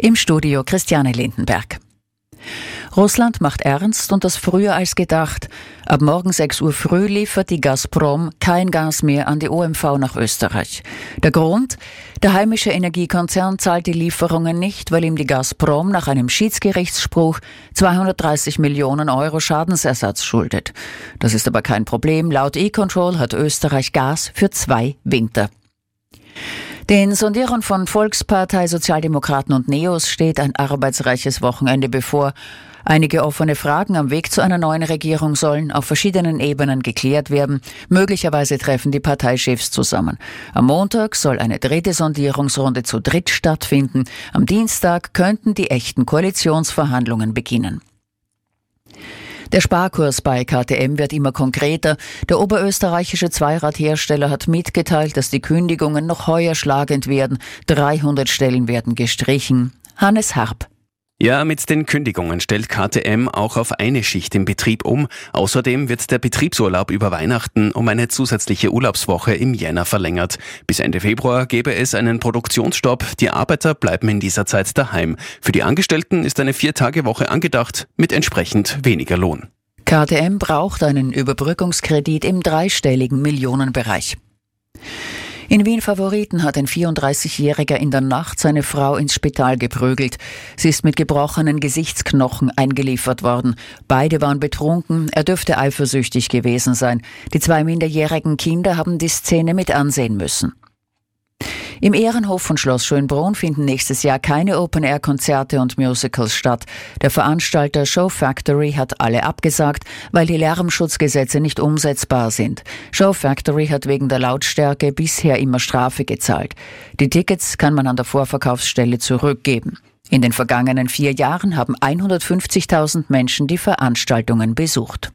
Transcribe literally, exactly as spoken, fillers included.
Im Studio Christiane Lindenberg. Russland macht ernst und das früher als gedacht. Ab morgen sechs Uhr früh liefert die Gazprom kein Gas mehr an die O M V nach Österreich. Der Grund? Der heimische Energiekonzern zahlt die Lieferungen nicht, weil ihm die Gazprom nach einem Schiedsgerichtsspruch zweihundertdreißig Millionen Euro Schadensersatz schuldet. Das ist aber kein Problem. Laut E-Control hat Österreich Gas für zwei Winter. Den Sondierern von Volkspartei, Sozialdemokraten und Neos steht ein arbeitsreiches Wochenende bevor. Einige offene Fragen am Weg zu einer neuen Regierung sollen auf verschiedenen Ebenen geklärt werden. Möglicherweise treffen die Parteichefs zusammen. Am Montag soll eine dritte Sondierungsrunde zu dritt stattfinden. Am Dienstag könnten die echten Koalitionsverhandlungen beginnen. Der Sparkurs bei K T M wird immer konkreter. Der oberösterreichische Zweiradhersteller hat mitgeteilt, dass die Kündigungen noch heuer schlagend werden. dreihundert Stellen werden gestrichen. Hannes Harp. Ja, mit den Kündigungen stellt K T M auch auf eine Schicht im Betrieb um. Außerdem wird der Betriebsurlaub über Weihnachten um eine zusätzliche Urlaubswoche im Jänner verlängert. Bis Ende Februar gäbe es einen Produktionsstopp. Die Arbeiter bleiben in dieser Zeit daheim. Für die Angestellten ist eine Vier-Tage-Woche angedacht, mit entsprechend weniger Lohn. K T M braucht einen Überbrückungskredit im dreistelligen Millionenbereich. In Wien-Favoriten hat ein vierunddreißigjähriger in der Nacht seine Frau ins Spital geprügelt. Sie ist mit gebrochenen Gesichtsknochen eingeliefert worden. Beide waren betrunken, er dürfte eifersüchtig gewesen sein. Die zwei minderjährigen Kinder haben die Szene mit ansehen müssen. Im Ehrenhof von Schloss Schönbrunn finden nächstes Jahr keine Open-Air-Konzerte und Musicals statt. Der Veranstalter Show Factory hat alle abgesagt, weil die Lärmschutzgesetze nicht umsetzbar sind. Show Factory hat wegen der Lautstärke bisher immer Strafe gezahlt. Die Tickets kann man an der Vorverkaufsstelle zurückgeben. In den vergangenen vier Jahren haben hundertfünfzigtausend Menschen die Veranstaltungen besucht.